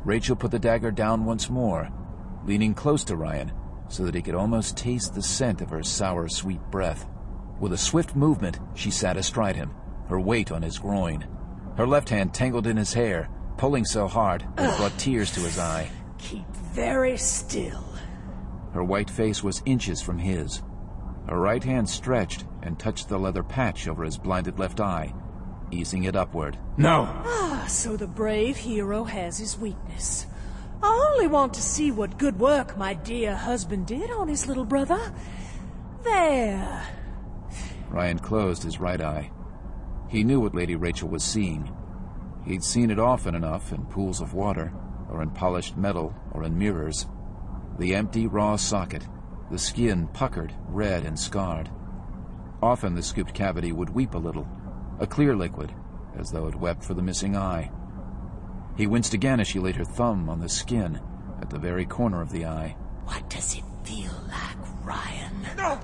Rachel put the dagger down once more, leaning close to Ryan so that he could almost taste the scent of her sour, sweet breath. With a swift movement, she sat astride him, her weight on his groin. Her left hand tangled in his hair, pulling so hard that it brought tears to his eye. Keep very still. Her white face was inches from his. Her right hand stretched and touched the leather patch over his blinded left eye, easing it upward. No! So the brave hero has his weakness. I only want to see what good work my dear husband did on his little brother. There. Ryan closed his right eye. He knew what Lady Rachel was seeing. He'd seen it often enough in pools of water, or in polished metal, or in mirrors. The empty, raw socket, the skin puckered, red and scarred. Often the scooped cavity would weep a little, a clear liquid, as though it wept for the missing eye. He winced again as she laid her thumb on the skin at the very corner of the eye. What does it feel like, Ryan?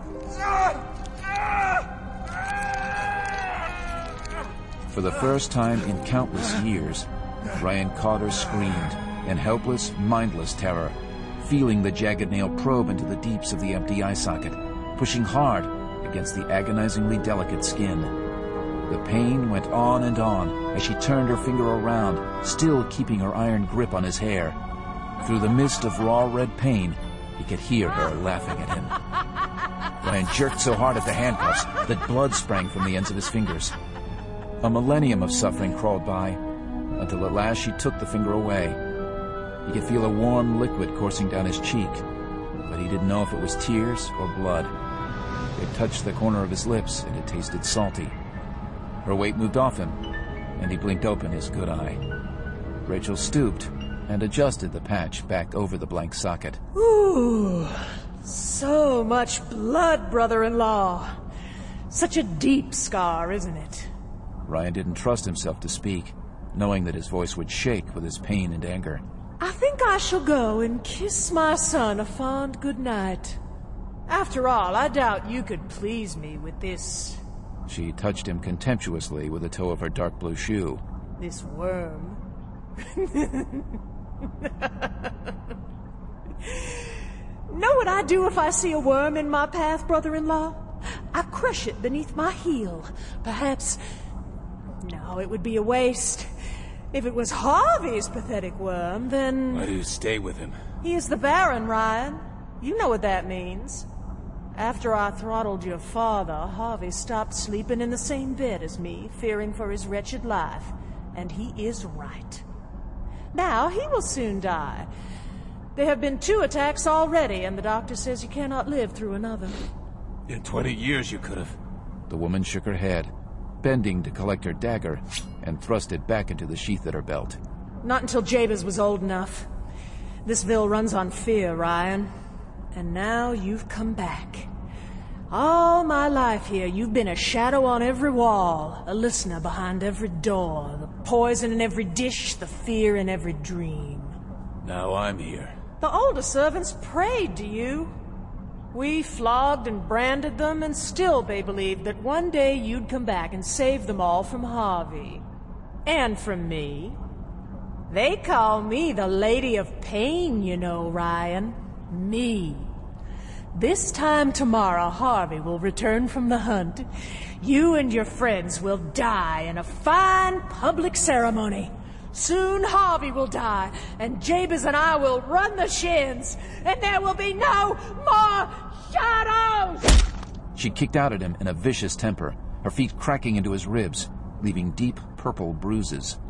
For the first time in countless years, Ryan Cotter screamed in helpless, mindless terror, feeling the jagged nail probe into the deeps of the empty eye socket, pushing hard against the agonizingly delicate skin. The pain went on and on as she turned her finger around, still keeping her iron grip on his hair. Through the mist of raw red pain, he could hear her laughing at him. Ryan jerked so hard at the handcuffs that blood sprang from the ends of his fingers. A millennium of suffering crawled by, until at last she took the finger away. He could feel a warm liquid coursing down his cheek, but he didn't know if it was tears or blood. It touched the corner of his lips, and it tasted salty. Her weight moved off him, and he blinked open his good eye. Rachel stooped and adjusted the patch back over the blank socket. Ooh, so much blood, brother-in-law. Such a deep scar, isn't it? Ryan didn't trust himself to speak, knowing that his voice would shake with his pain and anger. I think I shall go and kiss my son a fond good night. After all, I doubt you could please me with this. She touched him contemptuously with the toe of her dark blue shoe. This worm. Know what I do if I see a worm in my path, brother-in-law? I crush it beneath my heel. Perhaps... No, it would be a waste. If it was Harvey's pathetic worm, then... Why do you stay with him? He is the Baron, Ryan. You know what that means. After I throttled your father, Harvey stopped sleeping in the same bed as me, fearing for his wretched life. And he is right. Now, he will soon die. There have been 2 attacks already, and the doctor says you cannot live through another. In 20 years you could have... The woman shook her head, bending to collect her dagger, and thrust it back into the sheath at her belt. Not until Jabez was old enough. This ville runs on fear, Ryan. And now you've come back. All my life here, you've been a shadow on every wall, a listener behind every door, the poison in every dish, the fear in every dream. Now I'm here. The older servants prayed to you. We flogged and branded them, and still they believed that one day you'd come back and save them all from Harvey. And from me. They call me the Lady of Pain, you know, Ryan. Me. This time tomorrow, Harvey will return from the hunt. You and your friends will die in a fine public ceremony. Soon Harvey will die, and Jabez and I will run the shins, and there will be no more shadows! She kicked out at him in a vicious temper, her feet cracking into his ribs, leaving deep purple bruises.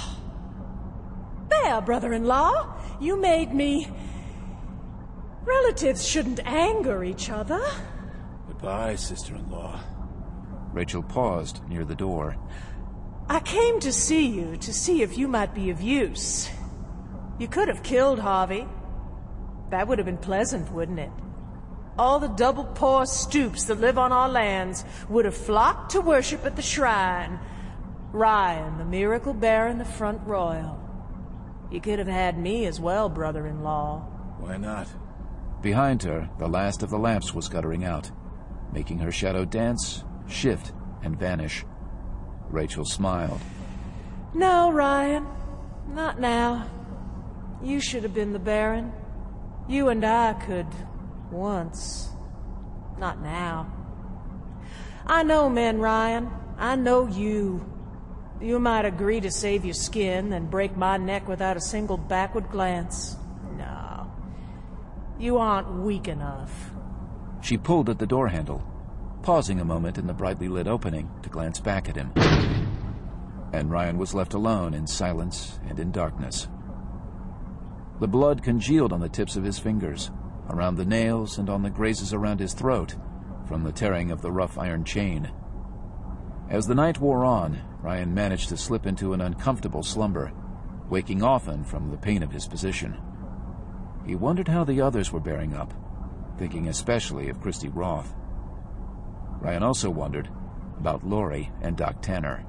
There, brother-in-law, you made me... Relatives shouldn't anger each other. Goodbye, sister-in-law. Rachel paused near the door. I came to see you to see if you might be of use. You could have killed Harvey. That would have been pleasant, wouldn't it? All the double-poor stoops that live on our lands would have flocked to worship at the shrine. Ryan, the miracle bearer in the front royal. You could have had me as well, brother-in-law. Why not? Behind her, the last of the lamps was guttering out, making her shadow dance, shift, and vanish. Rachel smiled. No, Ryan. Not now. You should have been the Baron. You and I could... once. Not now. I know men, Ryan. I know you. You might agree to save your skin, then break my neck without a single backward glance. No. You aren't weak enough. She pulled at the door handle, pausing a moment in the brightly lit opening to glance back at him. And Ryan was left alone in silence and in darkness. The blood congealed on the tips of his fingers, around the nails and on the grazes around his throat, from the tearing of the rough iron chain. As the night wore on, Ryan managed to slip into an uncomfortable slumber, waking often from the pain of his position. He wondered how the others were bearing up, thinking especially of Christy Roth. Ryan also wondered about Laurie and Doc Tanner.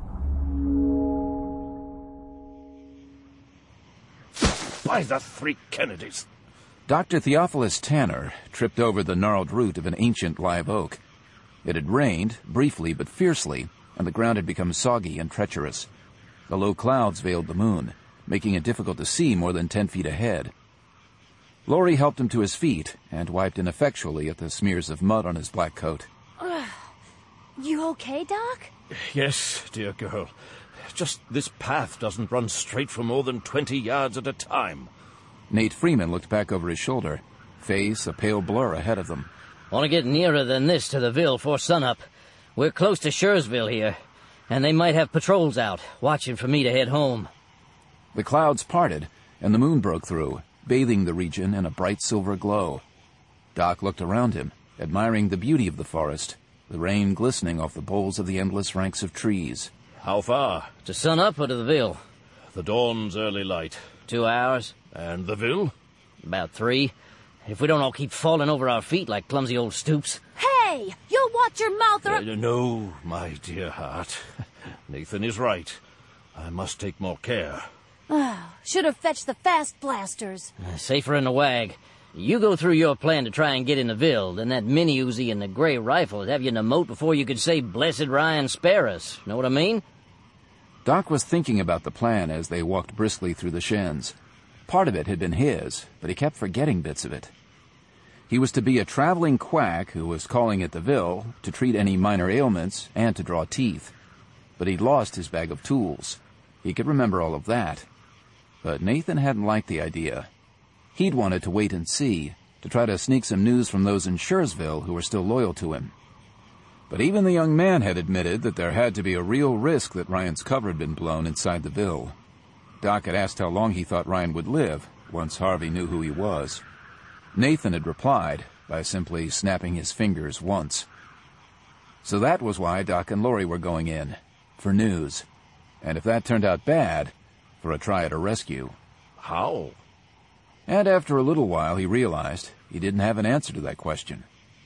By the three Kennedys! Dr. Theophilus Tanner tripped over the gnarled root of an ancient live oak. It had rained, briefly but fiercely, and the ground had become soggy and treacherous. The low clouds veiled the moon, making it difficult to see more than 10 feet ahead. Laurie helped him to his feet and wiped ineffectually at the smears of mud on his black coat. You okay, Doc? Yes, dear girl. Just this path doesn't run straight for more than 20 yards at a time. Nate Freeman looked back over his shoulder, face a pale blur ahead of them. Want to get nearer than this to the Ville for sunup. We're close to Shursville here, and they might have patrols out, watching for me to head home. The clouds parted, and the moon broke through, bathing the region in a bright silver glow. Doc looked around him, admiring the beauty of the forest, the rain glistening off the boles of the endless ranks of trees. How far? To sunup or to the Ville? The dawn's early light. 2 hours. And the Ville? About 3. If we don't all keep falling over our feet like clumsy old stoops. Hey! You'll watch your mouth or... No, my dear heart. Nathan is right. I must take more care. Should have fetched the fast blasters. Safer in the wag. You go through your plan to try and get in the Ville, then that mini-Uzi and the gray rifle would have you in the moat before you could say, "Blessed Ryan, spare us." Know what I mean? Doc was thinking about the plan as they walked briskly through the shens. Part of it had been his, but he kept forgetting bits of it. He was to be a traveling quack who was calling at the Ville to treat any minor ailments and to draw teeth. But he'd lost his bag of tools. He could remember all of that. But Nathan hadn't liked the idea. He'd wanted to wait and see, to try to sneak some news from those in Shursville who were still loyal to him. But even the young man had admitted that there had to be a real risk that Ryan's cover had been blown inside the Ville. Doc had asked how long he thought Ryan would live once Harvey knew who he was. Nathan had replied by simply snapping his fingers once. So that was why Doc and Laurie were going in, for news. And if that turned out bad, for a try at a rescue. How? And after a little while he realized he didn't have an answer to that question.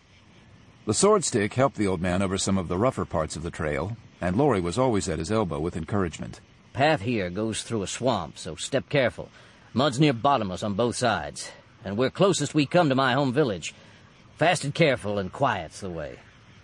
The sword stick helped the old man over some of the rougher parts of the trail, and Laurie was always at his elbow with encouragement. Path here goes through a swamp, so step careful. Mud's near bottomless on both sides, and we're closest we come to my home village. Fast and careful and quiet's the way.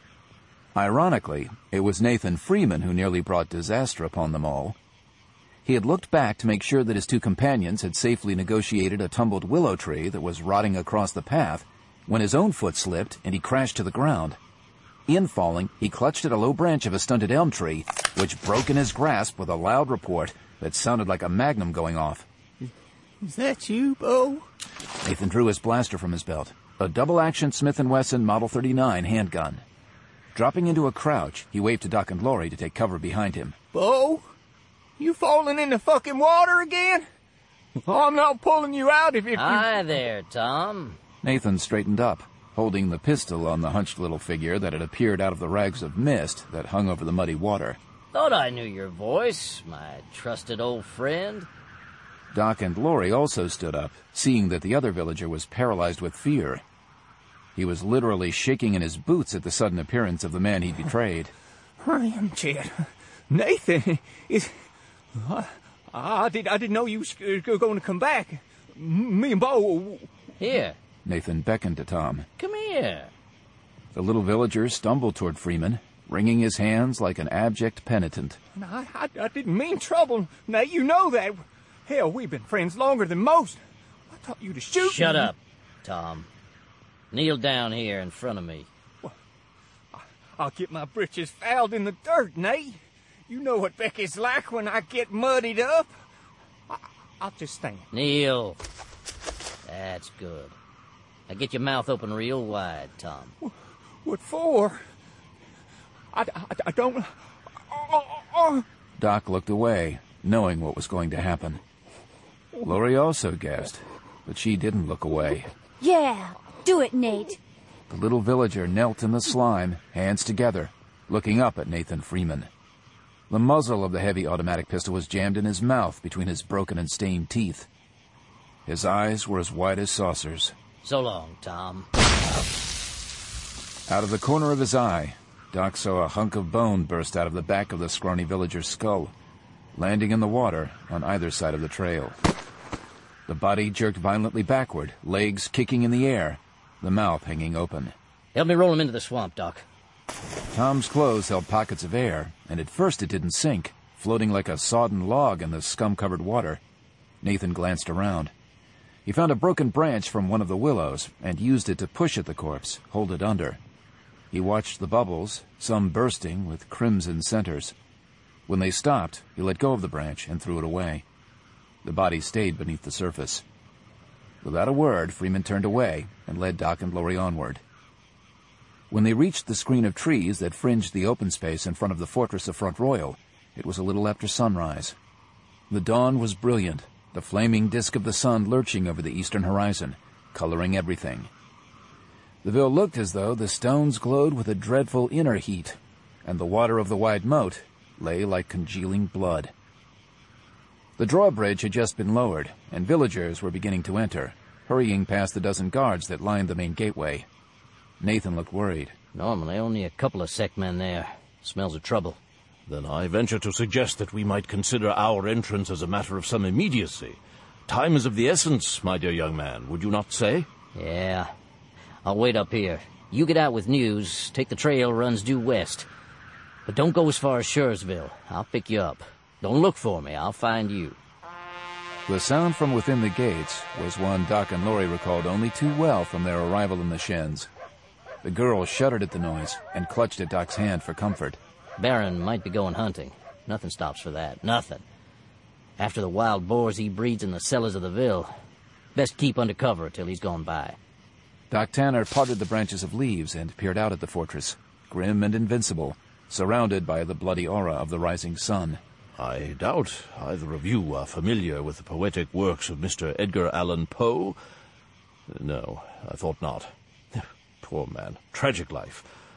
Ironically, it was Nathan Freeman who nearly brought disaster upon them all. He had looked back to make sure that his 2 companions had safely negotiated a tumbled willow tree that was rotting across the path when his own foot slipped and he crashed to the ground. In falling, he clutched at a low branch of a stunted elm tree, which broke in his grasp with a loud report that sounded like a magnum going off. Is that you, Bo? Nathan drew his blaster from his belt, a double-action Smith & Wesson Model 39 handgun. Dropping into a crouch, he waved to Doc and Laurie to take cover behind him. Bo? You falling in the fucking water again? I'm not pulling you out if you... Hi there, Tom. Nathan straightened up, holding the pistol on the hunched little figure that had appeared out of the rags of mist that hung over the muddy water. Thought I knew your voice, my trusted old friend. Doc and Laurie also stood up, seeing that the other villager was paralyzed with fear. He was literally shaking in his boots at the sudden appearance of the man he'd betrayed. I am Chad. Nathan is... I didn't know you were going to come back. Me and Bo... Here. Nathan beckoned to Tom. Come here. The little villager stumbled toward Freeman, wringing his hands like an abject penitent. I didn't mean trouble. Now, you know that. Hell, we've been friends longer than most. I taught you to shoot. Shut up, Tom. Kneel down here in front of me. Well, I'll get my britches fouled in the dirt, Nate. You know what Becky's like when I get muddied up. I'll just stand. Kneel. That's good. Now get your mouth open real wide, Tom. What for? I don't... Doc looked away, knowing what was going to happen. Lori also guessed, but she didn't look away. Yeah, do it, Nate. The little villager knelt in the slime, hands together, looking up at Nathan Freeman. The muzzle of the heavy automatic pistol was jammed in his mouth between his broken and stained teeth. His eyes were as wide as saucers. So long, Tom. Out of the corner of his eye, Doc saw a hunk of bone burst out of the back of the scrawny villager's skull, landing in the water on either side of the trail. The body jerked violently backward, legs kicking in the air, the mouth hanging open. Help me roll him into the swamp, Doc. Tom's clothes held pockets of air, and at first it didn't sink, floating like a sodden log in the scum-covered water. Nathan glanced around. He found a broken branch from one of the willows and used it to push at the corpse, hold it under. He watched the bubbles, some bursting with crimson centers. When they stopped, he let go of the branch and threw it away. The body stayed beneath the surface. Without a word, Freeman turned away and led Doc and Lori onward. When they reached the screen of trees that fringed the open space in front of the fortress of Front Royal, it was a little after sunrise. The dawn was brilliant, the flaming disk of the sun lurching over the eastern horizon, coloring everything. The ville looked as though the stones glowed with a dreadful inner heat, and the water of the wide moat lay like congealing blood. The drawbridge had just been lowered, and villagers were beginning to enter, hurrying past the dozen guards that lined the main gateway. Nathan looked worried. Normally only a couple of sec men there. Smells of trouble. Then I venture to suggest that we might consider our entrance as a matter of some immediacy. Time is of the essence, my dear young man, would you not say? Yeah. I'll wait up here. You get out with news, take the trail runs due west. But don't go as far as Shursville. I'll pick you up. Don't look for me, I'll find you. The sound from within the gates was one Doc and Lori recalled only too well from their arrival in the Shens. The girl shuddered at the noise and clutched at Doc's hand for comfort. Baron might be going hunting. Nothing stops for that. Nothing. After the wild boars he breeds in the cellars of the ville, best keep under cover till he's gone by. Doc Tanner parted the branches of leaves and peered out at the fortress, grim and invincible, surrounded by the bloody aura of the rising sun. I doubt either of you are familiar with the poetic works of Mr. Edgar Allan Poe. No, I thought not. Poor man. Tragic life.